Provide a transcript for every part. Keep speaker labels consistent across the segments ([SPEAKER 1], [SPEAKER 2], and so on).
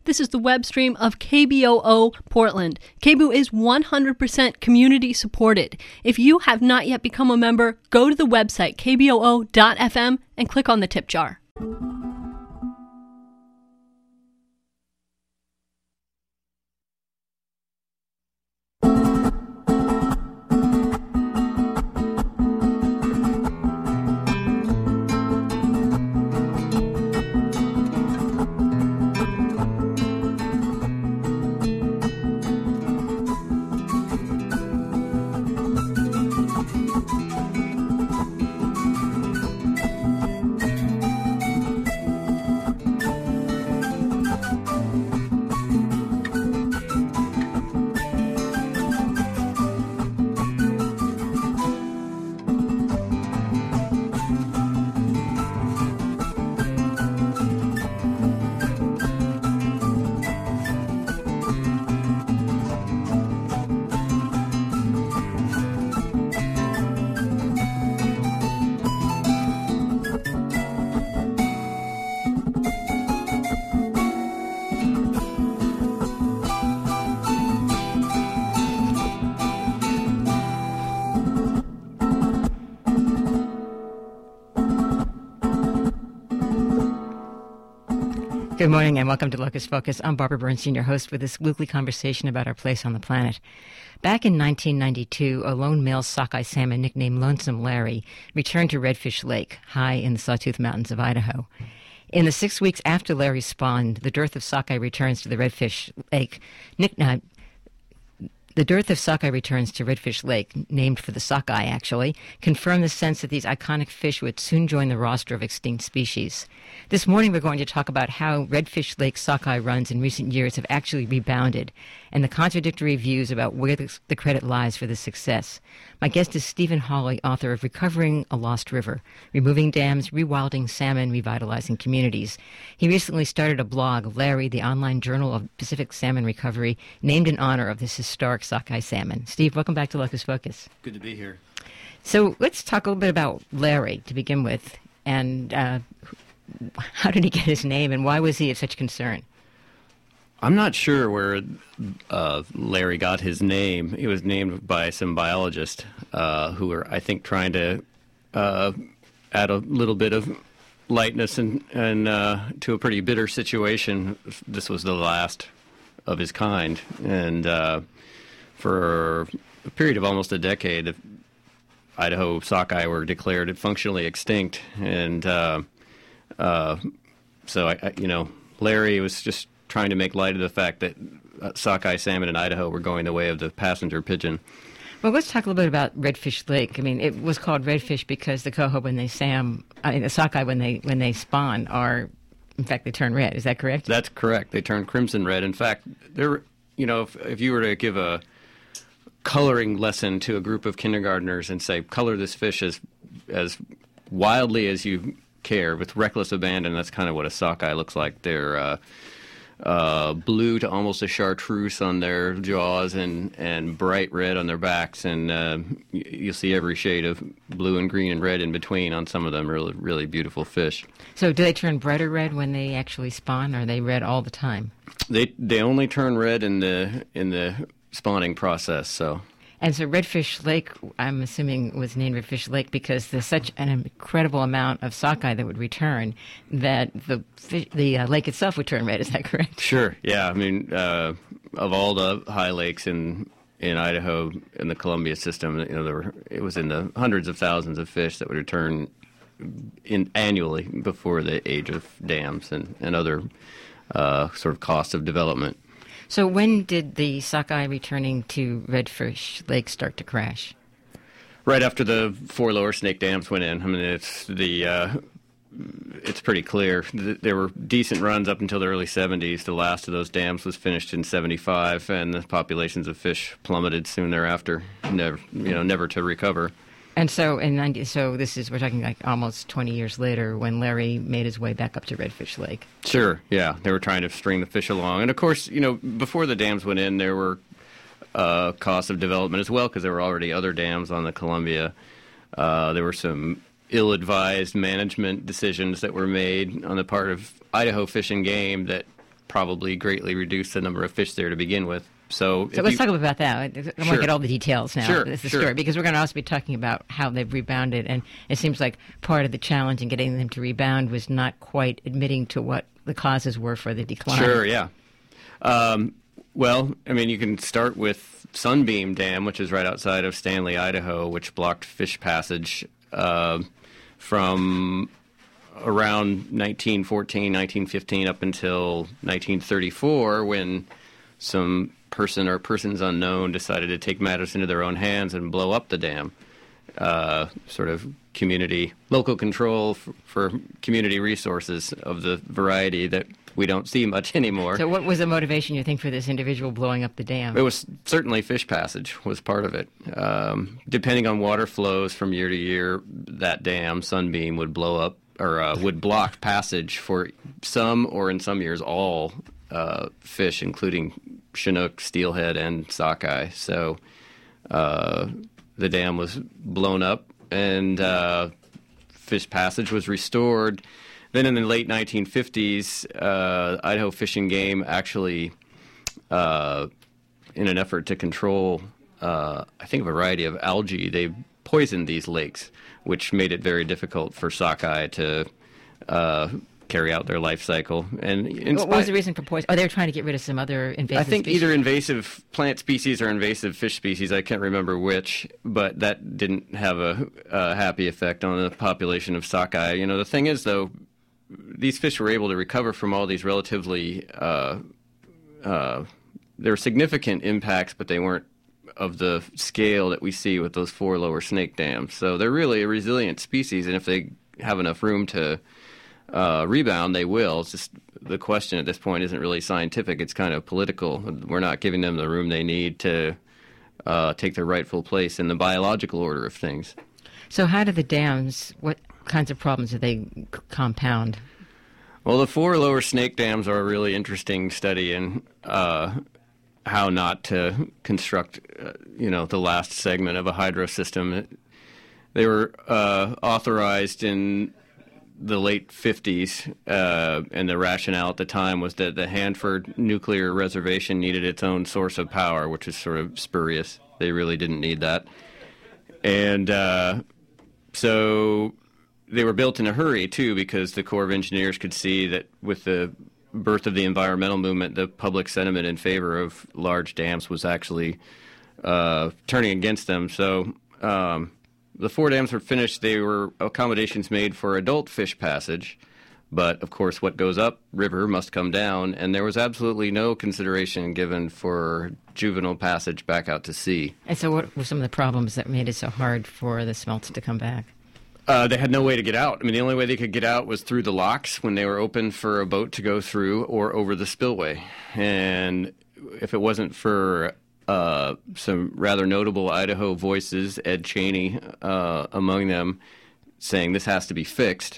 [SPEAKER 1] This is the web stream of KBOO Portland. KBOO is 100% community supported. If you have not yet become a member, go to the website kboo.fm and click on the tip jar.
[SPEAKER 2] Good morning and welcome to Locus Focus. I'm Barbara Bernstein, your host, with this weekly conversation about our place on the planet. Back in 1992, a lone male sockeye salmon nicknamed Lonesome Larry returned to Redfish Lake, high in the Sawtooth Mountains of Idaho. In the 6 weeks after Larry spawned, the dearth of sockeye returns to Redfish Lake, named for the sockeye actually, confirmed the sense that these iconic fish would soon join the roster of extinct species. This morning we're going to talk about how Redfish Lake sockeye runs in recent years have actually rebounded, and the contradictory views about where the credit lies for this success. My guest is Stephen Hawley, author of Recovering a Lost River, Removing Dams, Rewilding Salmon, Revitalizing Communities. He recently started a blog, Larry, the online journal of Pacific salmon recovery, named in honor of this historic sockeye salmon. Steve, welcome back to Locus Focus.
[SPEAKER 3] Good to be here.
[SPEAKER 2] So let's talk a little bit about Larry to begin with, and how did he get his name, and why was he of such concern?
[SPEAKER 3] I'm not sure where Larry got his name. He was named by some biologists who were, I think, trying to add a little bit of lightness and to a pretty bitter situation. This was the last of his kind, and for a period of almost a decade, Idaho sockeye were declared functionally extinct, and so Larry was just trying to make light of the fact that sockeye salmon in Idaho were going the way of the passenger pigeon.
[SPEAKER 2] Well, let's talk a little bit about Redfish Lake. I mean, it was called Redfish because the coho, the sockeye, when they spawn, in fact, they turn red. Is that correct?
[SPEAKER 3] That's correct. They turn crimson red. In fact, if you were to give a coloring lesson to a group of kindergartners and say, color this fish as wildly as you care, with reckless abandon, that's kind of what a sockeye looks like. They're blue to almost a chartreuse on their jaws and bright red on their backs, and you'll see every shade of blue and green and red in between on some of them. Really, really beautiful fish.
[SPEAKER 2] So do they turn brighter red when they actually spawn, or are they red all the time?
[SPEAKER 3] They only turn red in the spawning process, so...
[SPEAKER 2] And so Redfish Lake, I'm assuming, was named Redfish Lake because there's such an incredible amount of sockeye that would return that the lake itself would turn red. Is that correct?
[SPEAKER 3] Sure. Yeah. I mean, of all the high lakes in Idaho in the Columbia system, it was in the hundreds of thousands of fish that would return annually before the age of dams and other sort of costs of development.
[SPEAKER 2] So when did the sockeye returning to Redfish Lake start to crash?
[SPEAKER 3] Right after the 4 lower snake dams went in. I mean, it's pretty clear. There were decent runs up until the early 70s. The last of those dams was finished in 75, and the populations of fish plummeted soon thereafter, never to recover.
[SPEAKER 2] And so we're talking like almost 20 years later when Larry made his way back up to Redfish Lake.
[SPEAKER 3] Sure, yeah. They were trying to string the fish along. And of course, before the dams went in, there were costs of development as well, because there were already other dams on the Columbia. There were some ill-advised management decisions that were made on the part of Idaho Fish and Game that probably greatly reduced the number of fish there to begin with. So
[SPEAKER 2] let's talk about that. I want to get all the details now.
[SPEAKER 3] Sure,
[SPEAKER 2] This is the story, because we're going to also be talking about how they've rebounded, and it seems like part of the challenge in getting them to rebound was not quite admitting to what the causes were for the decline.
[SPEAKER 3] Sure, yeah. Well, I mean, you can start with Sunbeam Dam, which is right outside of Stanley, Idaho, which blocked fish passage from around 1914, 1915 up until 1934, when some person or persons unknown decided to take matters into their own hands and blow up the dam. Sort of local control for community resources of the variety that we don't see much anymore.
[SPEAKER 2] So what was the motivation, you think, for this individual blowing up the dam?
[SPEAKER 3] It was certainly fish passage was part of it. Depending on water flows from year to year, that dam, Sunbeam, would blow up or would block passage for some, or in some years all, fish, including Chinook, steelhead, and sockeye. So the dam was blown up, and fish passage was restored. Then in the late 1950s, Idaho Fish and Game actually, in an effort to control, I think, a variety of algae, they poisoned these lakes, which made it very difficult for sockeye to carry out their life cycle. And
[SPEAKER 2] what was the reason for poison? Oh, they were trying to get rid of some other invasive
[SPEAKER 3] I think
[SPEAKER 2] species?
[SPEAKER 3] Either invasive plant species or invasive fish species. I can't remember which, but that didn't have a happy effect on the population of sockeye. You know, the thing is, though, these fish were able to recover from all these relatively there were significant impacts, but they weren't of the scale that we see with those 4 lower snake dams. So they're really a resilient species, and if they have enough room to rebound, they will. It's just the question at this point isn't really scientific. It's kind of political. We're not giving them the room they need to take their rightful place in the biological order of things.
[SPEAKER 2] So how do the dams, what kinds of problems do they compound?
[SPEAKER 3] Well, the 4 lower snake dams are a really interesting study in how not to construct, the last segment of a hydro system. They were authorized in the late 50s, and the rationale at the time was that the Hanford Nuclear Reservation needed its own source of power, which is sort of spurious. They really didn't need that. And so they were built in a hurry, too, because the Corps of Engineers could see that with the birth of the environmental movement, the public sentiment in favor of large dams was actually turning against them. So the 4 dams were finished. They were accommodations made for adult fish passage. But, of course, what goes up river must come down, and there was absolutely no consideration given for juvenile passage back out to sea.
[SPEAKER 2] And so what were some of the problems that made it so hard for the smelts to come back?
[SPEAKER 3] They had no way to get out. I mean, the only way they could get out was through the locks when they were open for a boat to go through, or over the spillway. And if it wasn't for some rather notable Idaho voices, Ed Cheney among them, saying this has to be fixed,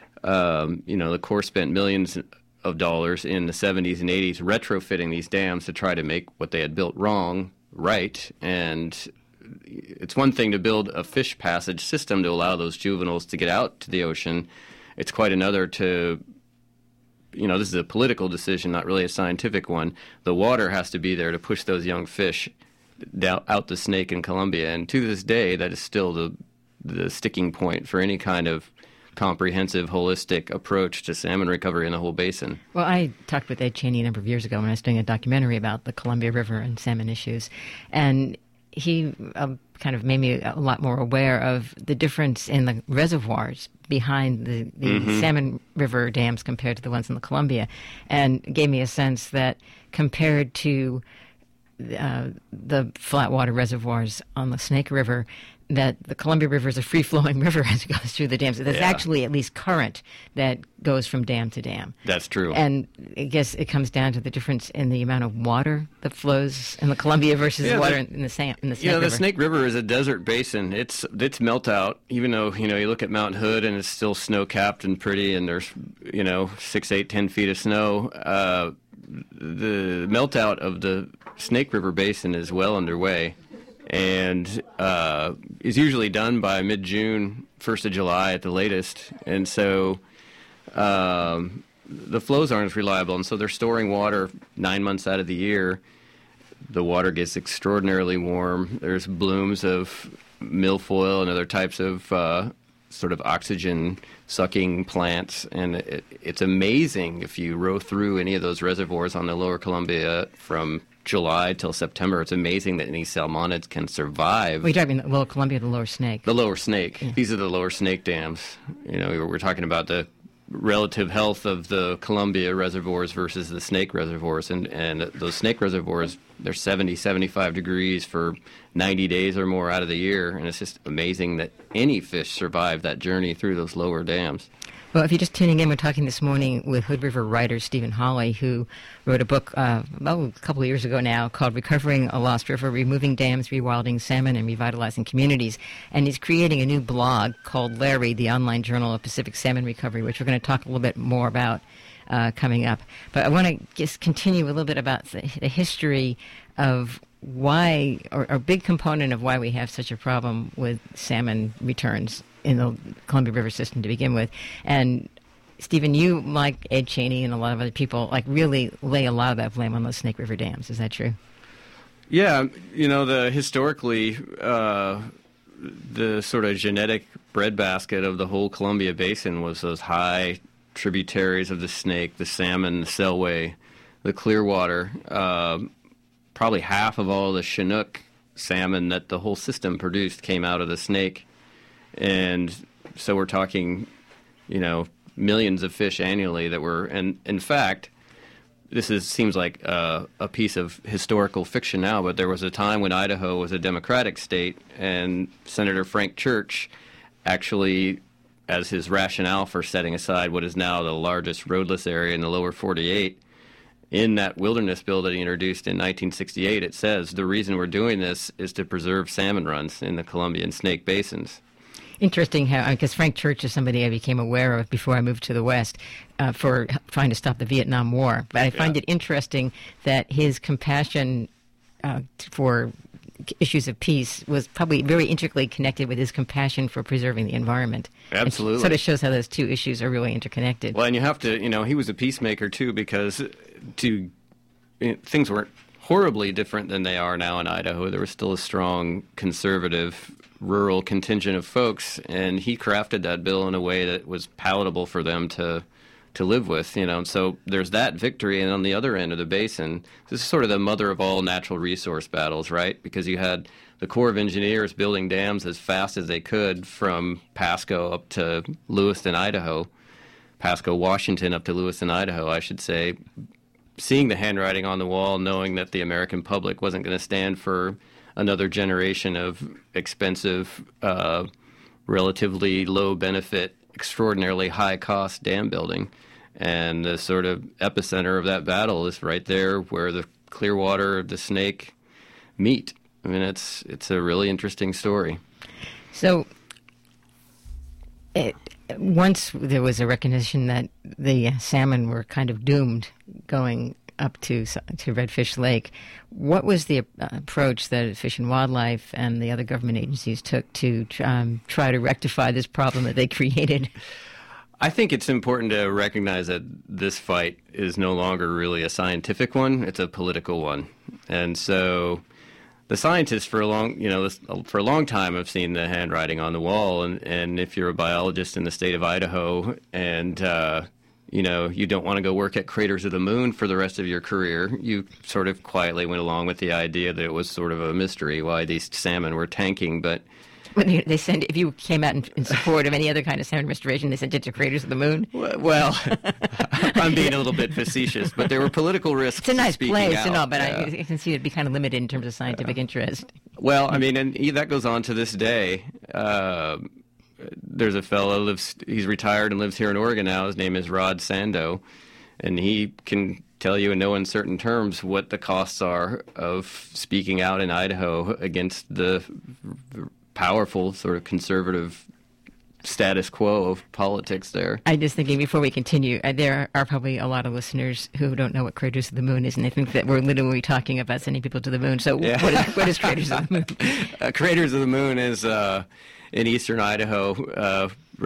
[SPEAKER 3] the Corps spent millions of dollars in the 70s and 80s retrofitting these dams to try to make what they had built wrong right. And it's one thing to build a fish passage system to allow those juveniles to get out to the ocean. It's quite another to, this is a political decision, not really a scientific one. The water has to be there to push those young fish out the Snake in Columbia. And to this day, that is still the sticking point for any kind of comprehensive, holistic approach to salmon recovery in the whole basin.
[SPEAKER 2] Well, I talked with Ed Cheney a number of years ago when I was doing a documentary about the Columbia River and salmon issues. And he kind of made me a lot more aware of the difference in the reservoirs behind the Salmon River dams compared to the ones in the Columbia, and gave me a sense that compared to the flat water reservoirs on the Snake River, that the Columbia River is a free-flowing river as it goes through the dams. There's actually at least current that goes from dam to dam.
[SPEAKER 3] That's true.
[SPEAKER 2] And I guess it comes down to the difference in the amount of water that flows in the Columbia versus water in the Snake River.
[SPEAKER 3] The Snake River is a desert basin. It's melt out, even though, you look at Mount Hood and it's still snow-capped and pretty and there's, 6, 8, 10 feet of snow. The melt-out of the Snake River basin is well underway, and is usually done by mid-June, 1st of July at the latest. And so the flows aren't as reliable, and so they're storing water 9 months out of the year. The water gets extraordinarily warm. There's blooms of milfoil and other types of sort of oxygen-sucking plants, and it's amazing if you row through any of those reservoirs on the Lower Columbia from July till September. It's amazing that any salmonids can survive.
[SPEAKER 2] We're talking the Lower Columbia, the Lower Snake.
[SPEAKER 3] The Lower Snake.
[SPEAKER 2] Yeah.
[SPEAKER 3] These are the Lower Snake dams. You know, we're talking about the relative health of the Columbia reservoirs versus the Snake reservoirs. And those Snake reservoirs, they're 70, 75 degrees for 90 days or more out of the year. And it's just amazing that any fish survive that journey through those lower dams.
[SPEAKER 2] Well, if you're just tuning in, we're talking this morning with Hood River writer Stephen Hawley, who wrote a book a couple of years ago now called Recovering a Lost River, Removing Dams, Rewilding Salmon, and Revitalizing Communities. And he's creating a new blog called Larry, the Online Journal of Pacific Salmon Recovery, which we're going to talk a little bit more about coming up. But I want to just continue a little bit about the history of why, or a big component of why we have such a problem with salmon returns in the Columbia River system to begin with. And Stephen, you, like Ed Cheney and a lot of other people, like really lay a lot of that blame on those Snake River dams. Is that true?
[SPEAKER 3] Yeah, you know, historically, the sort of genetic breadbasket of the whole Columbia Basin was those high tributaries of the Snake, the salmon, the Selway, the Clearwater. Probably half of all the Chinook salmon that the whole system produced came out of the Snake. And so we're talking, you know, millions of fish annually that were, and in fact, seems like a piece of historical fiction now, but there was a time when Idaho was a Democratic state, and Senator Frank Church actually, as his rationale for setting aside what is now the largest roadless area in the lower 48, in that wilderness bill that he introduced in 1968, it says the reason we're doing this is to preserve salmon runs in the Columbia and Snake basins.
[SPEAKER 2] Interesting how, because Frank Church is somebody I became aware of before I moved to the West for trying to stop the Vietnam War. But I find it interesting that his compassion for issues of peace was probably very intricately connected with his compassion for preserving the environment.
[SPEAKER 3] Absolutely.
[SPEAKER 2] It sort of shows how those two issues are really interconnected.
[SPEAKER 3] Well, and you have to, you know, he was a peacemaker too, because things weren't horribly different than they are now in Idaho. There was still a strong conservative rural contingent of folks, and he crafted that bill in a way that was palatable for them to live with, you know. And so there's that victory, and on the other end of the basin, this is sort of the mother of all natural resource battles, right? Because you had the Corps of Engineers building dams as fast as they could from Pasco up to Lewiston, Idaho. Pasco, Washington up to Lewiston, Idaho, I should say. Seeing the handwriting on the wall, knowing that the American public wasn't going to stand for another generation of expensive, relatively low benefit, extraordinarily high cost dam building. And the sort of epicenter of that battle is right there where the Clearwater, the Snake meet. I mean, it's a really interesting story. So
[SPEAKER 2] once there was a recognition that the salmon were kind of doomed going up to Redfish Lake, what was the approach that Fish and Wildlife and the other government agencies took to try to rectify this problem that they created?
[SPEAKER 3] I think it's important to recognize that this fight is no longer really a scientific one; it's a political one. And so, the scientists for a long time have seen the handwriting on the wall. And if you're a biologist in the state of Idaho and you don't want to go work at Craters of the Moon for the rest of your career, you sort of quietly went along with the idea that it was sort of a mystery why these salmon were tanking. But
[SPEAKER 2] they send, if you came out in support of any other kind of salmon restoration, they sent it to Craters of the Moon?
[SPEAKER 3] Well, I'm being a little bit facetious, but there were political risks.
[SPEAKER 2] It's a nice place,
[SPEAKER 3] out.
[SPEAKER 2] But I can see it'd be kind of limited in terms of scientific interest.
[SPEAKER 3] Well, I mean, and that goes on to this day. There's a fellow he's retired and lives here in Oregon now. His name is Rod Sando, and he can tell you in no uncertain terms what the costs are of speaking out in Idaho against the powerful sort of conservative status quo of politics there.
[SPEAKER 2] I'm just thinking before we continue, there are probably a lot of listeners who don't know what Craters of the Moon is, and they think that we're literally talking about sending people to the moon. So
[SPEAKER 3] yeah.
[SPEAKER 2] What is Craters of the Moon?
[SPEAKER 3] Craters of the Moon is in eastern Idaho,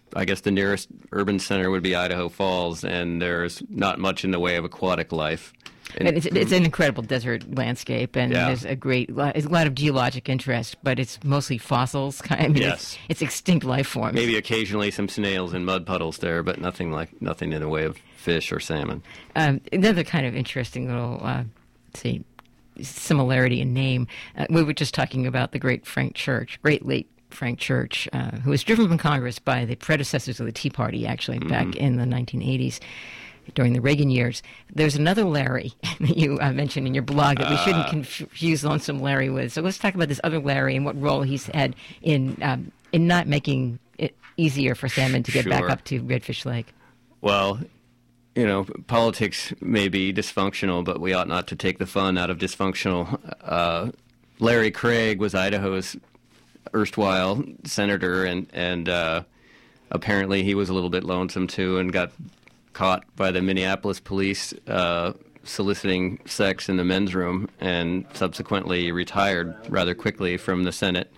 [SPEAKER 3] I guess the nearest urban center would be Idaho Falls, and there's not much in the way of aquatic life.
[SPEAKER 2] And it's an incredible desert landscape, and there's a lot of geologic interest, but it's mostly fossils. I mean,
[SPEAKER 3] yes.
[SPEAKER 2] It's extinct life forms.
[SPEAKER 3] Maybe occasionally some snails and mud puddles there, but nothing in the way of fish or salmon.
[SPEAKER 2] Another kind of interesting little, similarity in name. We were just talking about the great late Frank Church, who was driven from Congress by the predecessors of the Tea Party, actually, back in the 1980s. During the Reagan years. There's another Larry that you mentioned in your blog that we shouldn't confuse Lonesome Larry with. So let's talk about this other Larry and what role he's had in not making it easier for salmon to get back up to Redfish Lake.
[SPEAKER 3] Well, politics may be dysfunctional, but we ought not to take the fun out of dysfunctional. Larry Craig was Idaho's erstwhile senator, and apparently he was a little bit lonesome too and got caught by the Minneapolis police soliciting sex in the men's room, and subsequently retired rather quickly from the Senate.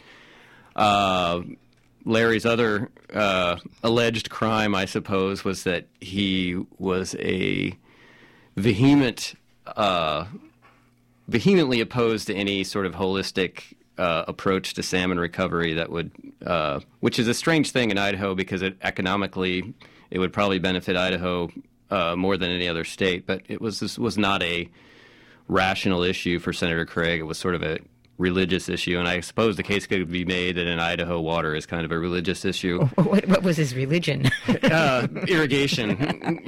[SPEAKER 3] Larry's other alleged crime, I suppose, was that he was a vehemently opposed to any sort of holistic approach to salmon recovery that would, which is a strange thing in Idaho because economically it would probably benefit Idaho more than any other state, but this was not a rational issue for Senator Craig. It was sort of a religious issue, and I suppose the case could be made that in Idaho water is kind of a religious issue.
[SPEAKER 2] What was his religion?
[SPEAKER 3] Irrigation,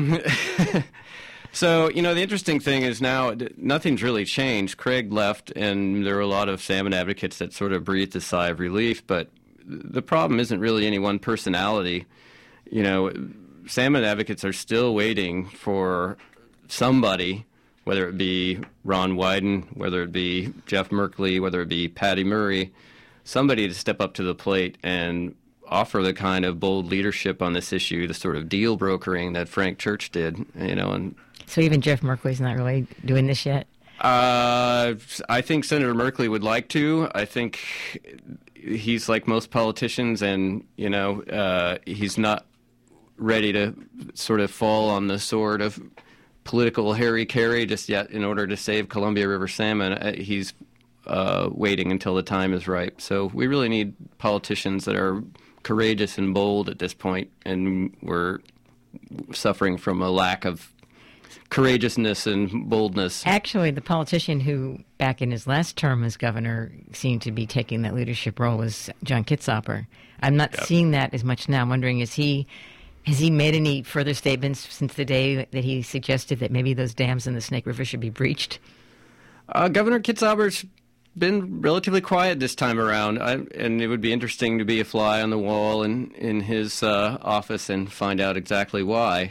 [SPEAKER 3] So, the interesting thing is now nothing's really changed. Craig left, and there were a lot of salmon advocates that sort of breathed a sigh of relief, but the problem isn't really any one personality. Salmon advocates are still waiting for somebody, whether it be Ron Wyden, whether it be Jeff Merkley, whether it be Patty Murray, somebody to step up to the plate and offer the kind of bold leadership on this issue, the sort of deal brokering that Frank Church did, And
[SPEAKER 2] so even Jeff Merkley's not really doing this yet?
[SPEAKER 3] I think Senator Merkley would like to. I think he's like most politicians, and he's not ready to sort of fall on the sword of political hara-kiri just yet in order to save Columbia River salmon. He's waiting until the time is right. So we really need politicians that are courageous and bold at this point, and we're suffering from a lack of courageousness and boldness.
[SPEAKER 2] Actually, the politician who, back in his last term as governor, seemed to be taking that leadership role was John Kitzhaber. I'm not seeing that as much now. I'm wondering, has he made any further statements since the day that he suggested that maybe those dams in the Snake River should be breached?
[SPEAKER 3] Governor Kitzhaber's been relatively quiet this time around, and it would be interesting to be a fly on the wall in his office and find out exactly why.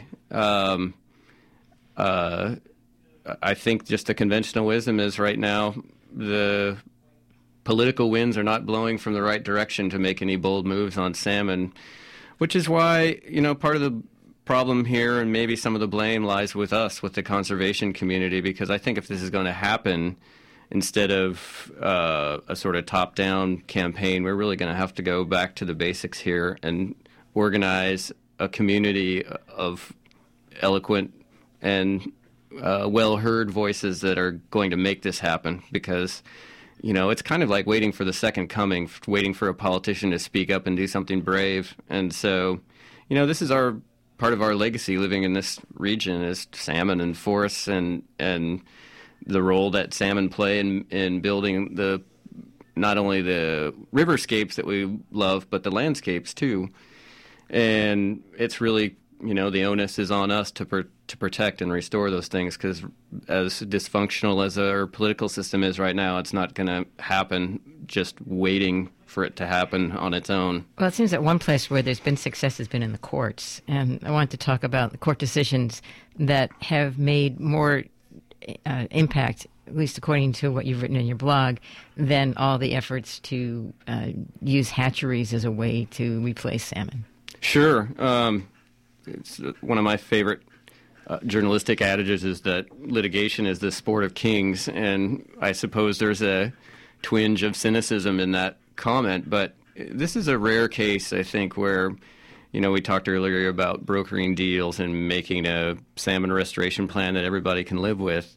[SPEAKER 3] I think just the conventional wisdom is right now the political winds are not blowing from the right direction to make any bold moves on salmon, which is why, part of the problem here and maybe some of the blame lies with us, with the conservation community, because I think if this is going to happen, instead of a sort of top-down campaign, we're really going to have to go back to the basics here and organize a community of eloquent and well-heard voices that are going to make this happen, because it's kind of like waiting for the second coming, waiting for a politician to speak up and do something brave. And so, this is part of our legacy living in this region is salmon and forests and the role that salmon play in building not only the riverscapes that we love, but the landscapes too. And it's really, the onus is on us to protect and restore those things, because as dysfunctional as our political system is right now, it's not going to happen just waiting for it to happen on its own.
[SPEAKER 2] Well, it seems that one place where there's been success has been in the courts. And I wanted to talk about the court decisions that have made more impact, at least according to what you've written in your blog, than all the efforts to use hatcheries as a way to replace salmon.
[SPEAKER 3] Sure. It's one of my favorite journalistic adages is that litigation is the sport of kings, and I suppose there's a twinge of cynicism in that comment, but this is a rare case, I think, where We talked earlier about brokering deals and making a salmon restoration plan that everybody can live with.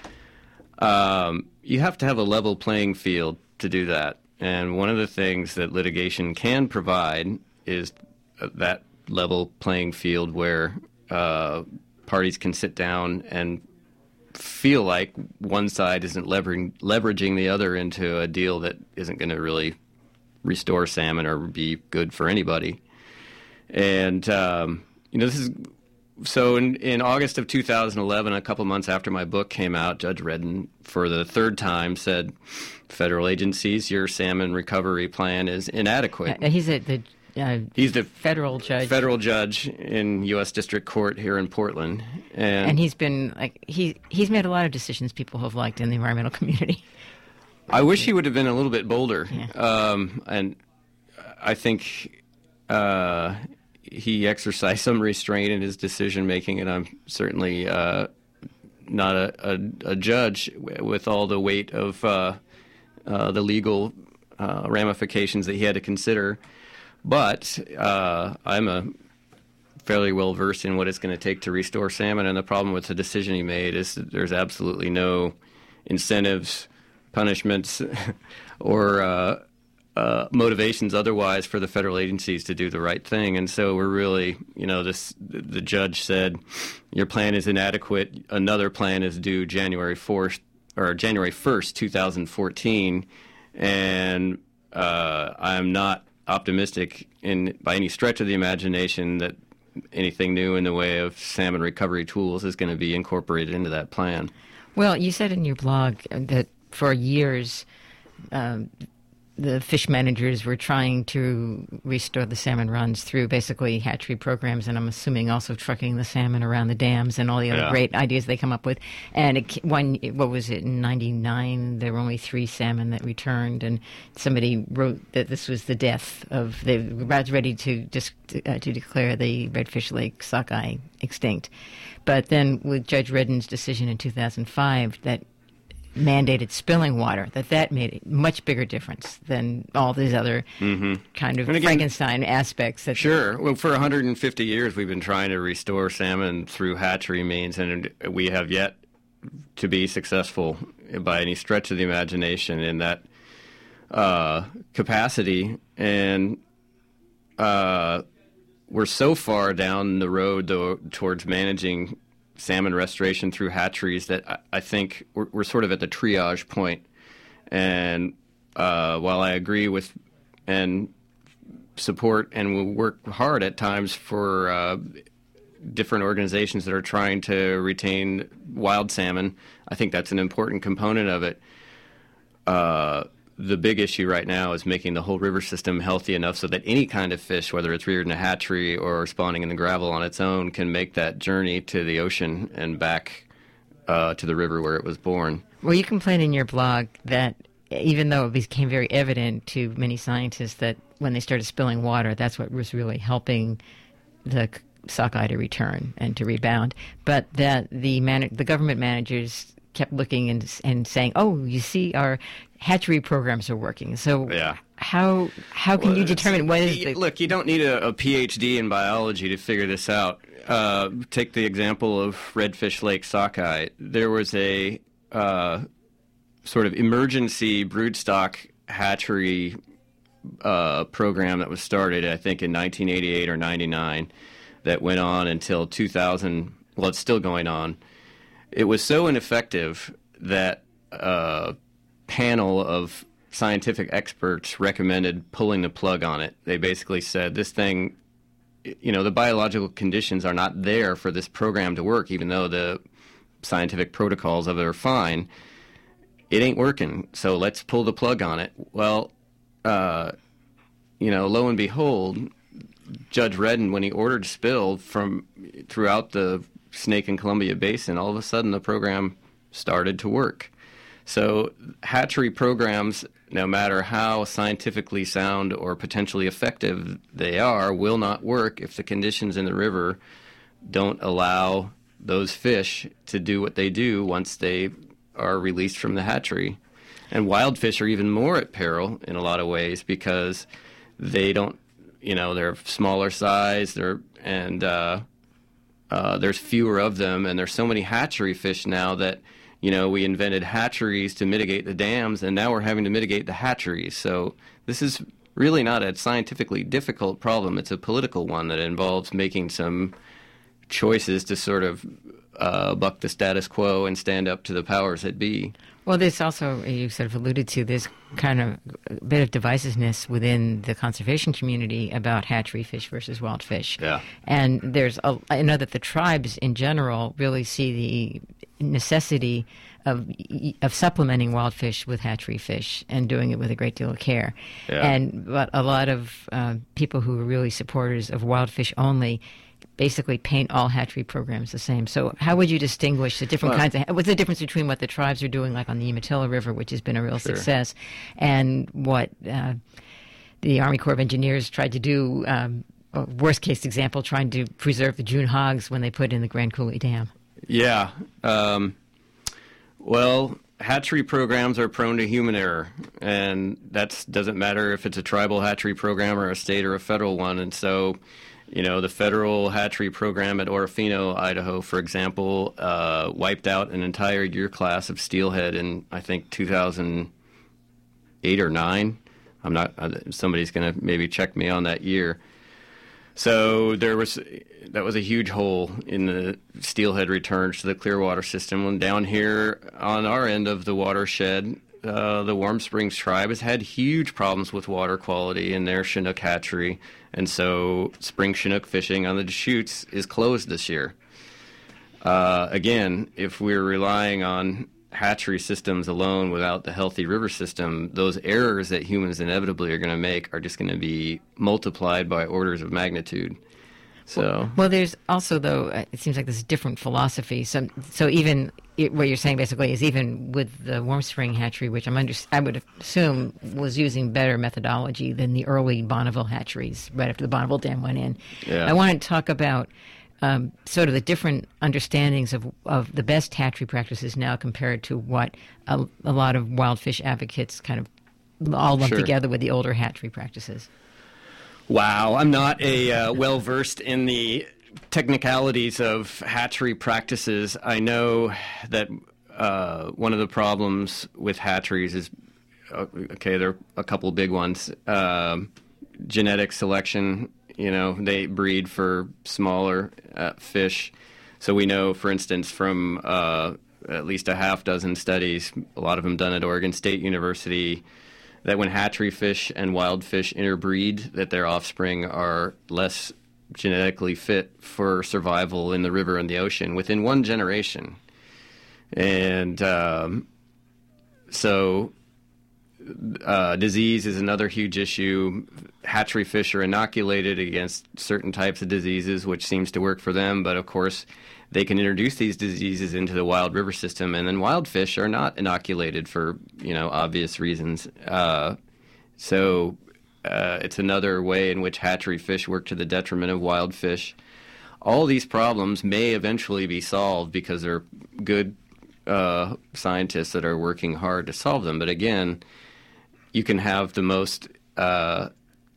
[SPEAKER 3] You have to have a level playing field to do that. And one of the things that litigation can provide is that level playing field where parties can sit down and feel like one side isn't leveraging the other into a deal that isn't going to really restore salmon or be good for anybody. And, this is... So in August of 2011, a couple months after my book came out, Judge Redden, for the third time, said, federal agencies, your salmon recovery plan is inadequate.
[SPEAKER 2] He's the federal
[SPEAKER 3] judge in U.S. District Court here in Portland.
[SPEAKER 2] And he's been, he's made a lot of decisions people have liked in the environmental community.
[SPEAKER 3] I wish he would have been a little bit bolder.
[SPEAKER 2] Yeah.
[SPEAKER 3] And I think... he exercised some restraint in his decision-making, and I'm certainly not a judge with all the weight of the legal ramifications that he had to consider. But I'm fairly well-versed in what it's going to take to restore salmon, and the problem with the decision he made is that there's absolutely no incentives, punishments, or motivations otherwise for the federal agencies to do the right thing. And so we're really, the judge said, your plan is inadequate. Another plan is due January 1st, 2014. And I'm not optimistic by any stretch of the imagination that anything new in the way of salmon recovery tools is going to be incorporated into that plan.
[SPEAKER 2] Well, you said in your blog that for years, the fish managers were trying to restore the salmon runs through basically hatchery programs, and I'm assuming also trucking the salmon around the dams and all the other great ideas they come up with. And what was it, in 1999, there were only 3 salmon that returned, and somebody wrote that this was the death of, they were about ready to declare the redfish lake sockeye extinct. But then with Judge Redden's decision in 2005 that mandated spilling water, that made a much bigger difference than all these other kind of Frankenstein aspects.
[SPEAKER 3] Sure. Well, for 150 years, we've been trying to restore salmon through hatchery means, and we have yet to be successful by any stretch of the imagination in that capacity. And we're so far down the road, though, towards managing salmon restoration through hatcheries that I think we're sort of at the triage point. And while I agree with and support and will work hard at times for different organizations that are trying to retain wild salmon, I think that's an important component of it. The big issue right now is making the whole river system healthy enough so that any kind of fish, whether it's reared in a hatchery or spawning in the gravel on its own, can make that journey to the ocean and back to the river where it was born.
[SPEAKER 2] Well, you complain in your blog that even though it became very evident to many scientists that when they started spilling water, that's what was really helping the sockeye to return and to rebound, but that the government managers kept looking and saying, "Oh, you see, our hatchery programs are working." So, how can you determine what is the...
[SPEAKER 3] Look, you don't need a PhD in biology to figure this out. Take the example of Redfish Lake sockeye. There was a sort of emergency broodstock hatchery program that was started, I think, in 1988 or 99, that went on until 2000. Well, it's still going on. It was so ineffective that a panel of scientific experts recommended pulling the plug on it. They basically said, this thing, the biological conditions are not there for this program to work, even though the scientific protocols of it are fine. It ain't working, so let's pull the plug on it. Well, lo and behold, Judge Redden, when he ordered spill from throughout the Snake and Columbia Basin, all of a sudden the program started to work. So hatchery programs, no matter how scientifically sound or potentially effective they are, will not work if the conditions in the river don't allow those fish to do what they do once they are released from the hatchery. And wild fish are even more at peril in a lot of ways because they don't, they're smaller size. There's fewer of them, and there's so many hatchery fish now that we invented hatcheries to mitigate the dams, and now we're having to mitigate the hatcheries. So this is really not a scientifically difficult problem. It's a political one that involves making some choices to sort of buck the status quo and stand up to the powers that be.
[SPEAKER 2] Well, there's also, you sort of alluded to, this kind of a bit of divisiveness within the conservation community about hatchery fish versus wild fish.
[SPEAKER 3] Yeah.
[SPEAKER 2] And I know that the tribes in general really see the necessity of supplementing wild fish with hatchery fish and doing it with a great deal of care.
[SPEAKER 3] Yeah.
[SPEAKER 2] But a lot of people who are really supporters of wild fish only basically paint all hatchery programs the same. So how would you distinguish the different kinds of... What's the difference between what the tribes are doing, like on the Umatilla River, which has been a real success, and what the Army Corps of Engineers tried to do, worst case example, trying to preserve the June hogs when they put in the Grand Coulee Dam?
[SPEAKER 3] Yeah. Well, hatchery programs are prone to human error, and that doesn't matter if it's a tribal hatchery program or a state or a federal one. And so... the federal hatchery program at Orofino, Idaho, for example, wiped out an entire year class of steelhead in, I think, 2008 or 9. I'm not. Somebody's going to maybe check me on that year. So that was a huge hole in the steelhead returns to the Clearwater system. And down here on our end of the watershed, the Warm Springs tribe has had huge problems with water quality in their Chinook hatchery, and so spring Chinook fishing on the Deschutes is closed this year. Again, if we're relying on hatchery systems alone without the healthy river system, those errors that humans inevitably are going to make are just going to be multiplied by orders of magnitude. So
[SPEAKER 2] well, there's also, though, it seems like there's a different philosophy. So even what you're saying basically is even with the Warm Spring hatchery, which I would assume was using better methodology than the early Bonneville hatcheries right after the Bonneville Dam went in.
[SPEAKER 3] Yeah.
[SPEAKER 2] I want to talk about sort of the different understandings of the best hatchery practices now compared to what a lot of wild fish advocates kind of all lump together with the older hatchery practices.
[SPEAKER 3] Wow, I'm not well-versed in the technicalities of hatchery practices. I know that one of the problems with hatcheries is, there are a couple big ones. Genetic selection, they breed for smaller fish. So we know, for instance, from at least a half dozen studies, a lot of them done at Oregon State University, that when hatchery fish and wild fish interbreed, that their offspring are less genetically fit for survival in the river and the ocean within one generation. And so disease is another huge issue. Hatchery fish are inoculated against certain types of diseases, which seems to work for them, but of course they can introduce these diseases into the wild river system, and then wild fish are not inoculated for obvious reasons. So it's another way in which hatchery fish work to the detriment of wild fish. All these problems may eventually be solved because there are good scientists that are working hard to solve them. But again, you can have the most a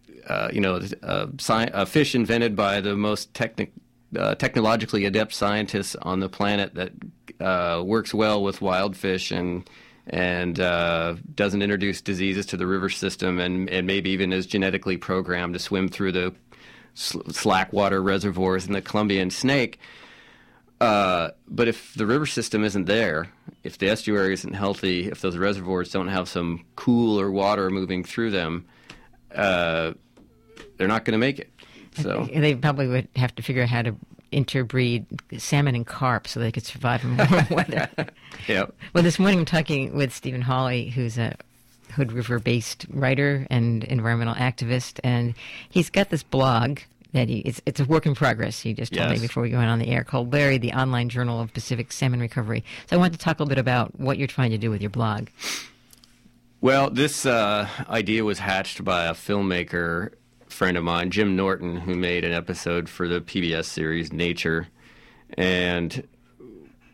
[SPEAKER 3] fish invented by the most technologically adept scientists on the planet that works well with wild fish and doesn't introduce diseases to the river system and maybe even is genetically programmed to swim through the slack water reservoirs in the Columbian snake. But if the river system isn't there, if the estuary isn't healthy, if those reservoirs don't have some cooler water moving through them, they're not going to make it. So
[SPEAKER 2] they probably would have to figure out how to interbreed salmon and carp so they could survive in warm weather.
[SPEAKER 3] Yep.
[SPEAKER 2] Well, this morning I'm talking with Stephen Hawley, who's a Hood River-based writer and environmental activist, and he's got this blog that it's a work in progress. He just told me before we went on the air, called Larry, the Online Journal of Pacific Salmon Recovery. So I wanted to talk a little bit about what you're trying to do with your blog.
[SPEAKER 3] Well, this idea was hatched by a filmmaker friend of mine, Jim Norton, who made an episode for the PBS series Nature, and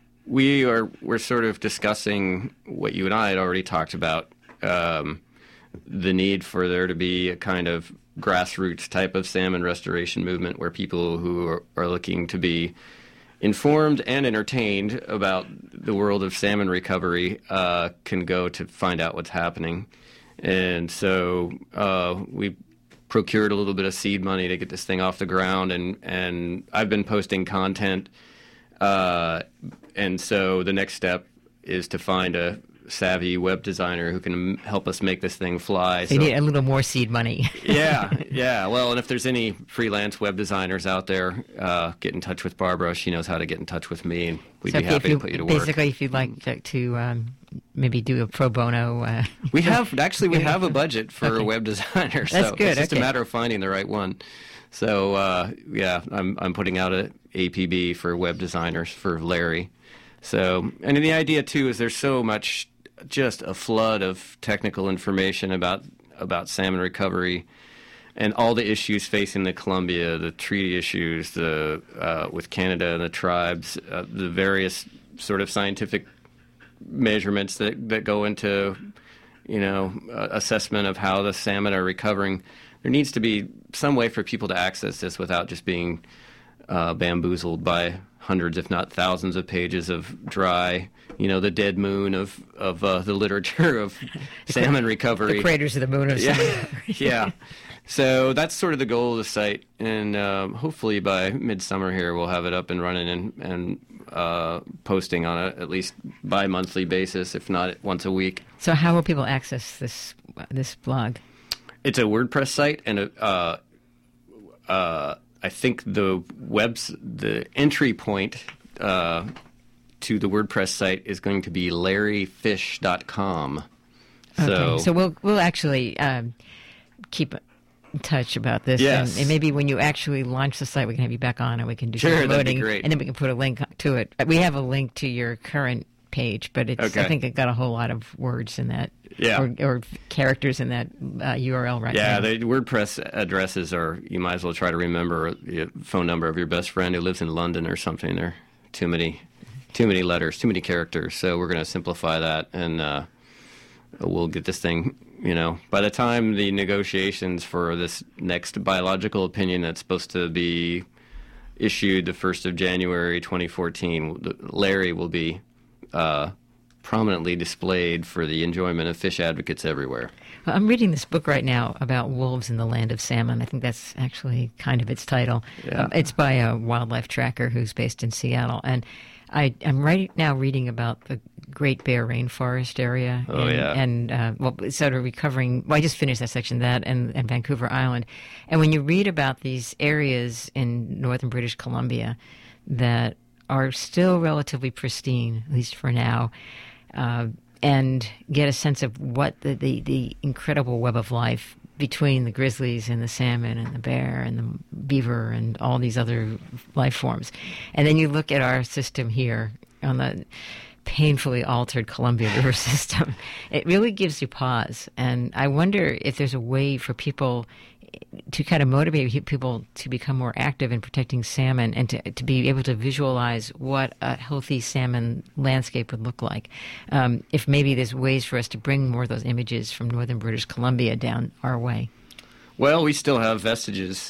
[SPEAKER 3] we're sort of discussing what you and I had already talked about, the need for there to be a kind of grassroots type of salmon restoration movement where people who are looking to be informed and entertained about the world of salmon recovery can go to find out what's happening. And so we procured a little bit of seed money to get this thing off the ground, and I've been posting content. And so the next step is to find a savvy web designer who can help us make this thing fly.
[SPEAKER 2] So you need a little more seed money.
[SPEAKER 3] Yeah. Well, and if there's any freelance web designers out there, get in touch with Barbara. She knows how to get in touch with me, and we'd be happy to put you to work.
[SPEAKER 2] Basically, if you'd like to maybe do a pro bono.
[SPEAKER 3] We have a budget for a web designer. So
[SPEAKER 2] that's good.
[SPEAKER 3] It's just a matter of finding the right one. So I'm putting out a APB for web designers for Larry. So, and the idea too is there's so much, just a flood of technical information about salmon recovery and all the issues facing the Columbia, the treaty issues, with Canada and the tribes, the various sort of scientific measurements that go into, assessment of how the salmon are recovering. There needs to be some way for people to access this without just being bamboozled by hundreds, if not thousands, of pages of dry, the dead moon of the literature of salmon recovery.
[SPEAKER 2] The craters of the moon of salmon recovery.
[SPEAKER 3] Yeah. So that's sort of the goal of the site, and hopefully by midsummer here we'll have it up and running and posting on a at least bi-monthly basis, if not once a week.
[SPEAKER 2] So how will people access this blog?
[SPEAKER 3] It's a WordPress site, and I think the entry point to the WordPress site is going to be larryfish.com.
[SPEAKER 2] Okay. So we'll actually keep in touch about this.
[SPEAKER 3] Yes.
[SPEAKER 2] And maybe when you actually launch the site, we can have you back on and we can do some
[SPEAKER 3] that'd be
[SPEAKER 2] promoting.
[SPEAKER 3] great.
[SPEAKER 2] And then we can put a link to it. We have a link to your current page, but I think it got a whole lot of words in that.
[SPEAKER 3] Yeah.
[SPEAKER 2] Or characters in that URL right now.
[SPEAKER 3] Yeah, the WordPress addresses are, you might as well try to remember the phone number of your best friend who lives in London or something. There are too many letters, too many characters. So we're going to simplify that, and we'll get this thing, by the time the negotiations for this next biological opinion that's supposed to be issued the 1st of January 2014, Larry will be prominently displayed for the enjoyment of fish advocates everywhere.
[SPEAKER 2] Well, I'm reading this book right now about wolves in the land of salmon. I think that's actually kind of its title.
[SPEAKER 3] Yeah.
[SPEAKER 2] It's by a wildlife tracker who's based in Seattle. And I'm right now reading about the Great Bear Rainforest area. And sort of recovering. Well, I just finished that section, and Vancouver Island. And when you read about these areas in northern British Columbia that are still relatively pristine, at least for now, and get a sense of what the incredible web of life between the grizzlies and the salmon and the bear and the beaver and all these other life forms. And then you look at our system here on the painfully altered Columbia River system. It really gives you pause. And I wonder if there's a way for people to kind of motivate people to become more active in protecting salmon and to be able to visualize what a healthy salmon landscape would look like. If maybe there's ways for us to bring more of those images from northern British Columbia down our way.
[SPEAKER 3] Well, we still have vestiges,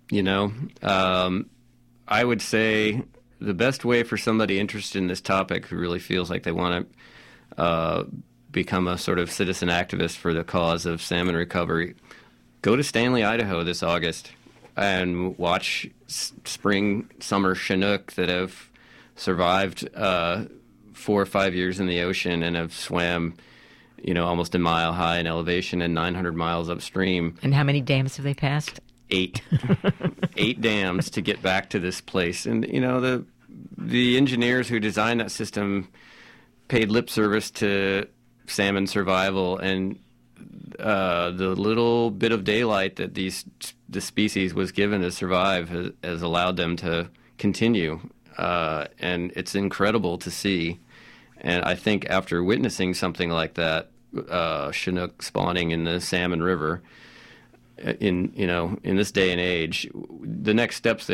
[SPEAKER 3] I would say the best way for somebody interested in this topic who really feels like they want to become a sort of citizen activist for the cause of salmon recovery, go to Stanley, Idaho this August and watch spring, summer Chinook that have survived 4 or 5 years in the ocean and have swam, almost a mile high in elevation and 900 miles upstream.
[SPEAKER 2] And how many dams have they passed?
[SPEAKER 3] 8. 8 dams to get back to this place. And, the engineers who designed that system paid lip service to salmon survival, and the little bit of daylight that the species was given to survive has allowed them to continue, and it's incredible to see. And I think after witnessing something like that, Chinook spawning in the Salmon River, in this day and age, the next steps that you're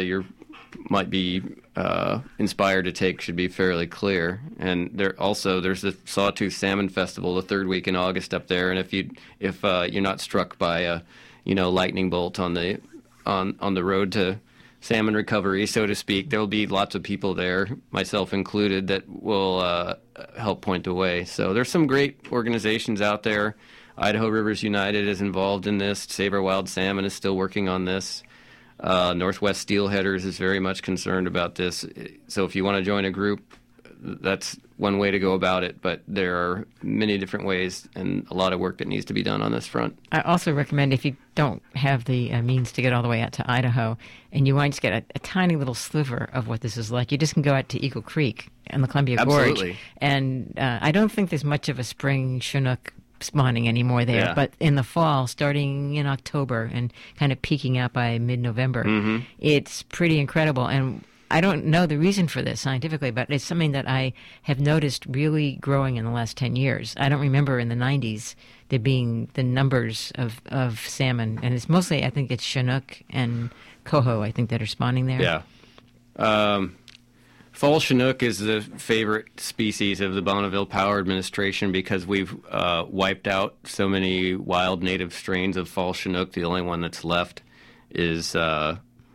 [SPEAKER 3] might be inspired to take should be fairly clear. And there's the Sawtooth Salmon Festival the third week in August up there. And if you're not struck by a lightning bolt on the road to salmon recovery, so to speak, there will be lots of people there, myself included, that will help point the way. So there's some great organizations out there. Idaho Rivers United is involved in this. Save Our Wild Salmon is still working on this. Northwest Steelheaders is very much concerned about this. So if you want to join a group, that's one way to go about it. But there are many different ways and a lot of work that needs to be done on this front.
[SPEAKER 2] I also recommend, if you don't have the means to get all the way out to Idaho and you want to get a tiny little sliver of what this is like, you just can go out to Eagle Creek and the Columbia
[SPEAKER 3] Absolutely.
[SPEAKER 2] Gorge. And I don't think there's much of a spring Chinook spawning anymore there,
[SPEAKER 3] Yeah.
[SPEAKER 2] but in the fall, starting in October and kind of peaking out by mid-November, it's pretty incredible. And I don't know the reason for this scientifically, but it's something that I have noticed really growing in the last 10 years. I don't remember in the 90s there being the numbers of salmon, and it's mostly, I think it's Chinook and coho, I think, that are spawning there.
[SPEAKER 3] Yeah. Fall Chinook is the favorite species of the Bonneville Power Administration because we've wiped out so many wild native strains of fall Chinook. The only one that's left is the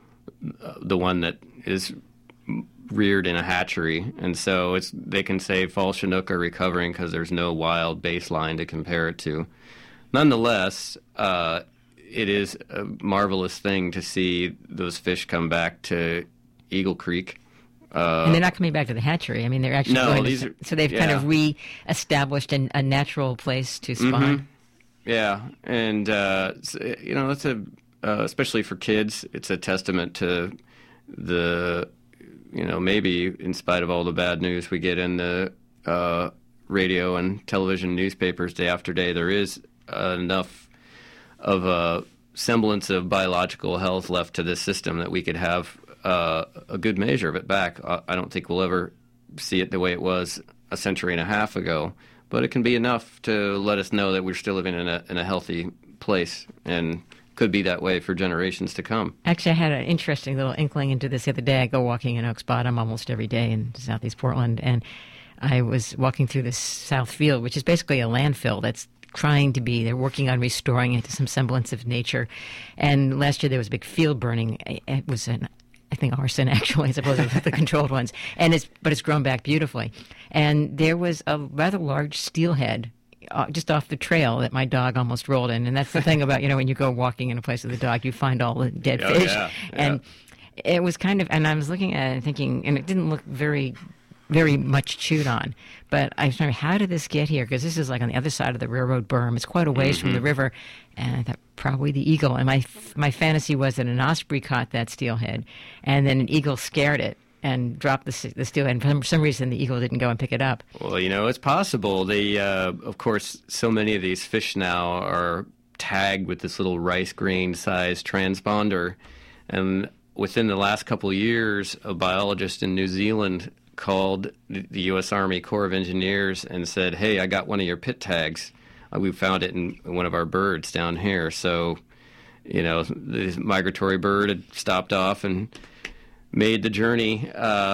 [SPEAKER 3] one that is reared in a hatchery. And so they can say fall Chinook are recovering because there's no wild baseline to compare it to. Nonetheless, it is a marvelous thing to see those fish come back to Eagle Creek.
[SPEAKER 2] And they're not coming back to the hatchery. I mean, they're actually so they've kind of re-established a natural place to spawn.
[SPEAKER 3] Mm-hmm. Yeah, and it's especially for kids, it's a testament to the maybe in spite of all the bad news we get in the radio and television newspapers day after day, there is enough of a semblance of biological health left to this system that we could have a good measure of it back. I don't think we'll ever see it the way it was a century and a half ago, but it can be enough to let us know that we're still living in a healthy place and could be that way for generations to come.
[SPEAKER 2] Actually, I had an interesting little inkling into this the other day. I go walking in Oaks Bottom almost every day in southeast Portland, and I was walking through this south field, which is basically a landfill that's they're working on restoring it to some semblance of nature. And last year there was a big field burning. It was I think arson, actually, as opposed to the controlled ones. But it's grown back beautifully. And there was a rather large steelhead just off the trail that my dog almost rolled in. And that's the thing about, when you go walking in a place with a dog, you find all the dead fish.
[SPEAKER 3] Yeah.
[SPEAKER 2] And it was and I was looking at it and thinking, and it didn't look very, very much chewed on. But I was wondering, how did this get here? Because this is like on the other side of the railroad berm. It's quite a ways from the river. And I thought, probably the eagle. And my fantasy was that an osprey caught that steelhead, and then an eagle scared it and dropped the steelhead. And for some reason, the eagle didn't go and pick it up.
[SPEAKER 3] Well, it's possible. Of course, so many of these fish now are tagged with this little rice grain-sized transponder. And within the last couple of years, a biologist in New Zealand called the U.S. Army Corps of Engineers and said, "Hey, I got one of your pit tags. We found it in one of our birds down here." So, this migratory bird had stopped off and made the journey.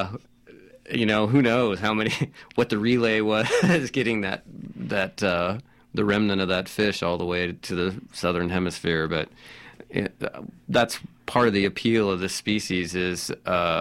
[SPEAKER 3] Who knows what the relay was getting that the remnant of that fish all the way to the southern hemisphere. But that's part of the appeal of this species is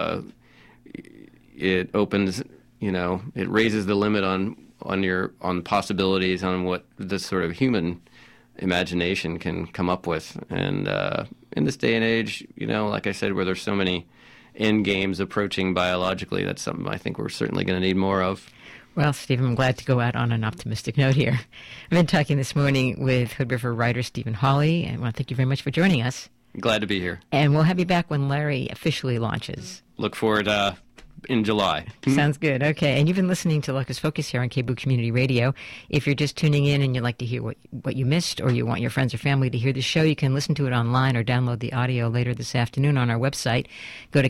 [SPEAKER 3] it opens, it raises the limit on possibilities on what this sort of human imagination can come up with. And in this day and age, like I said, where there's so many end games approaching biologically, that's something I think we're certainly going to need more of.
[SPEAKER 2] Well, Stephen, I'm glad to go out on an optimistic note here. I've been talking this morning with Hood River writer Stephen Hawley, and I want to thank you very much for joining us.
[SPEAKER 3] Glad to be here.
[SPEAKER 2] And we'll have you back when Larry officially launches.
[SPEAKER 3] Look forward in July.
[SPEAKER 2] Sounds good. Okay. And you've been listening to Locust Focus here on KBOO Community Radio. If you're just tuning in and you'd like to hear what you missed, or you want your friends or family to hear the show, you can listen to it online or download the audio later this afternoon on our website. Go to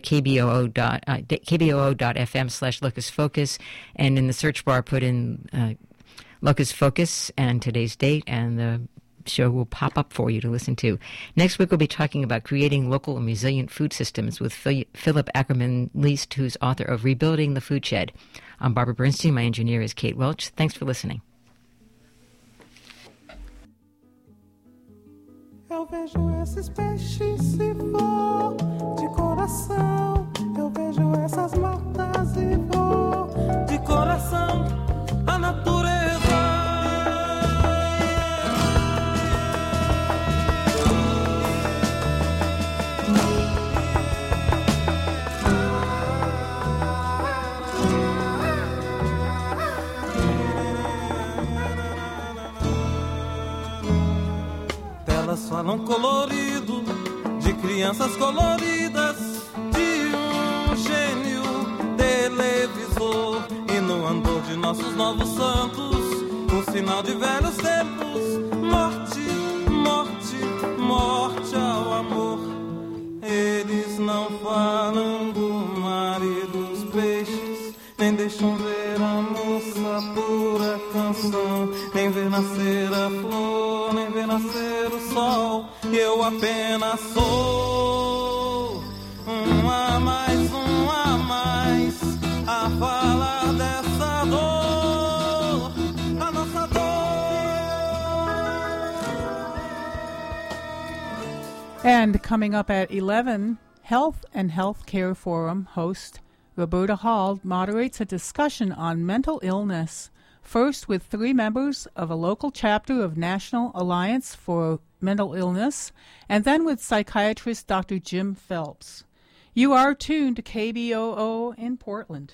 [SPEAKER 2] kboo.fm/Locust Focus, and in the search bar put in Locust Focus and today's date and the show will pop up for you to listen to. Next week, we'll be talking about creating local and resilient food systems with Philip Ackerman-Leist, who's author of Rebuilding the Food Shed. I'm Barbara Bernstein. My engineer is Kate Welch. Thanks for listening.
[SPEAKER 4] Eu vejo esses peixes se for de coração. Eu vejo essas matas e vou de coração. A natureza. Elas falam colorido, de crianças coloridas, de gênio televisor. E no andor de nossos novos santos, um sinal de velhos tempos. Morte, morte, morte ao amor. Eles não falam do mar e dos peixes, nem deixam ver a moça pura canção, nem ver nascer a flor, nem ver nascer o sol. E eu apenas sou um a mais a falar dessa dor, a nossa dor.
[SPEAKER 5] And coming up at 11, Health and Healthcare Forum host Roberta Hall moderates a discussion on mental illness, first with 3 members of a local chapter of National Alliance for Mental Illness, and then with psychiatrist Dr. Jim Phelps. You are tuned to KBOO in Portland.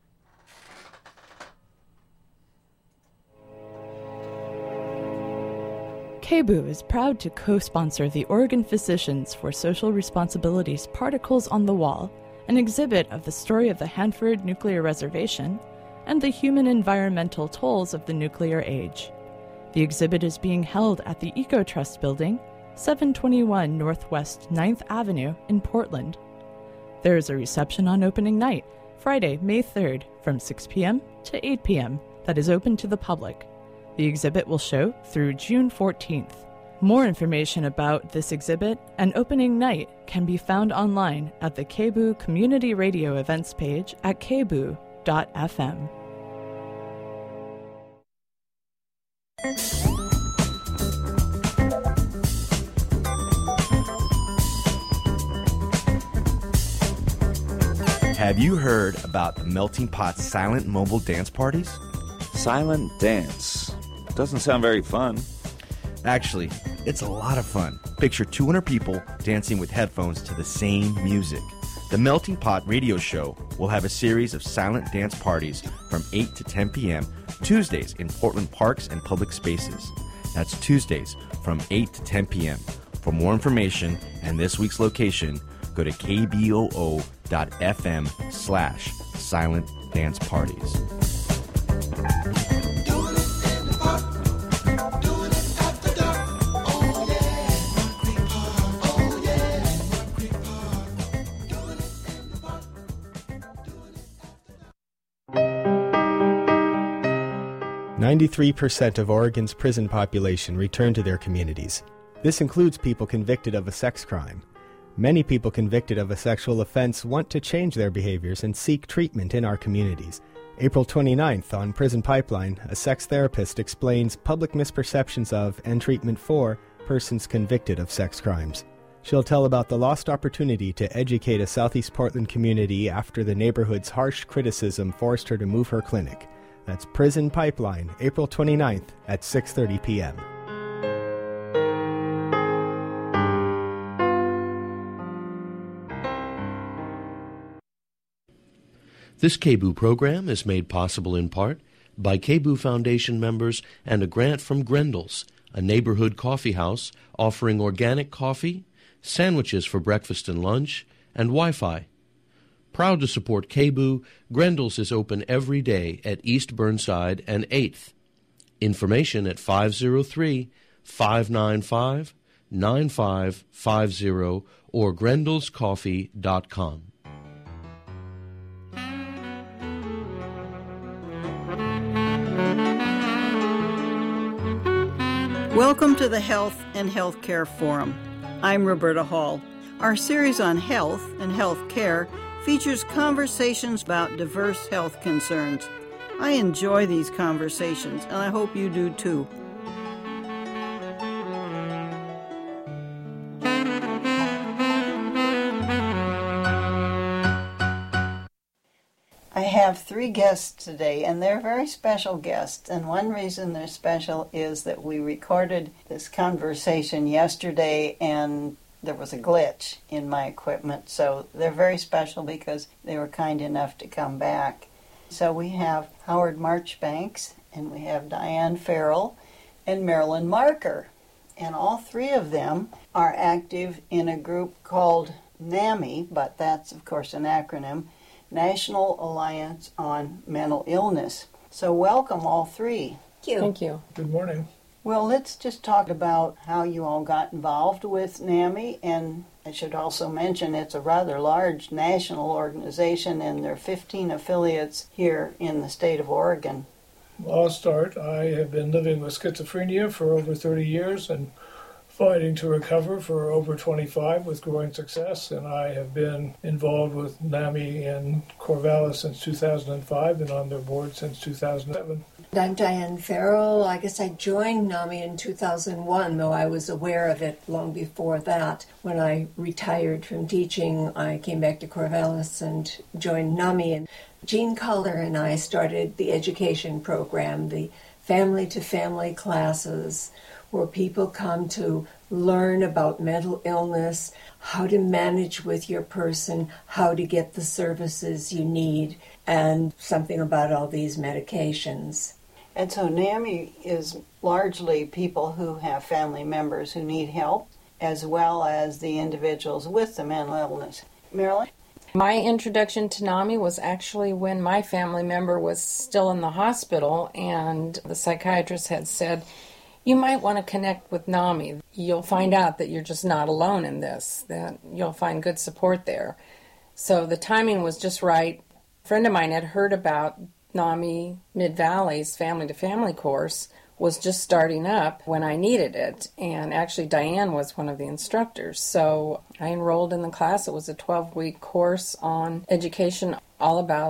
[SPEAKER 6] KBOO is proud to co-sponsor the Oregon Physicians for Social Responsibility's Particles on the Wall, an exhibit of the story of the Hanford Nuclear Reservation and the human environmental tolls of the nuclear age. The exhibit is being held at the EcoTrust Building, 721 Northwest 9th Avenue in Portland. There is a reception on opening night, Friday, May 3rd, from 6 p.m. to 8 p.m. that is open to the public. The exhibit will show through June 14th. More information about this exhibit and opening night can be found online at the KBOO Community Radio events page at kboo.fm.
[SPEAKER 7] Have you heard about the Melting Pot silent mobile dance parties?
[SPEAKER 8] Silent dance. Doesn't sound very fun.
[SPEAKER 7] Actually, it's a lot of fun. Picture 200 people dancing with headphones to the same music. The Melting Pot radio show will have a series of silent dance parties from 8 to 10 p.m. Tuesdays in Portland parks and public spaces. That's Tuesdays from 8 to 10 p.m. For more information and this week's location, go to kboo.fm/silent dance parties.
[SPEAKER 9] %93 of Oregon's prison population return to their communities. This includes people convicted of a sex crime. Many people convicted of a sexual offense want to change their behaviors and seek treatment in our communities. April 29th on Prison Pipeline, a sex therapist explains public misperceptions of and treatment for persons convicted of sex crimes. She'll tell about the lost opportunity to educate a Southeast Portland community after the neighborhood's harsh criticism forced her to move her clinic. That's Prison Pipeline, April 29th at 6:30 p.m.
[SPEAKER 10] This KBOO program is made possible in part by KBOO Foundation members and a grant from Grendel's, a neighborhood coffee house offering organic coffee, sandwiches for breakfast and lunch, and Wi-Fi. Proud to support KBOO, Grendel's is open every day at East Burnside and 8th. Information at 503-595-9550 or grendelscoffee.com.
[SPEAKER 11] Welcome to the Health and Healthcare Forum. I'm Roberta Hall. Our series on health and health care features conversations about diverse health concerns. I enjoy these conversations, and I hope you do too. I have 3 guests today, and they're very special guests. And one reason they're special is that we recorded this conversation yesterday, and there was a glitch in my equipment. So they're very special because they were kind enough to come back. So we have Howard Marchbanks, and we have Diane Farrell, and Marilyn Marker. And all 3 of them are active in a group called NAMI, but that's, of course, an acronym, National Alliance on Mental Illness. So welcome, all 3.
[SPEAKER 12] Thank you. Thank you. Good morning.
[SPEAKER 11] Well, let's just talk about how you all got involved with NAMI, and I should also mention it's a rather large national organization, and there are 15 affiliates here in the state of Oregon.
[SPEAKER 12] Well, I'll start. I have been living with schizophrenia for over 30 years and fighting to recover for over 25 with growing success, and I have been involved with NAMI in Corvallis since 2005 and on their board since 2007.
[SPEAKER 13] I'm Diane Farrell. I guess I joined NAMI in 2001, though I was aware of it long before that. When I retired from teaching, I came back to Corvallis and joined NAMI. And Jean Culler and I started the education program, the family-to-family classes, where people come to learn about mental illness, how to manage with your person, how to get the services you need, and something about all these medications.
[SPEAKER 11] And so NAMI is largely people who have family members who need help, as well as the individuals with the mental illness. Marilyn?
[SPEAKER 14] My introduction to NAMI was actually when my family member was still in the hospital, and the psychiatrist had said, you might want to connect with NAMI. You'll find out that you're just not alone in this, that you'll find good support there. So the timing was just right. A friend of mine had heard about NAMI Mid-Valley's family-to-family course was just starting up when I needed it, and actually Diane was one of the instructors. So I enrolled in the class. It was a 12-week course on education all about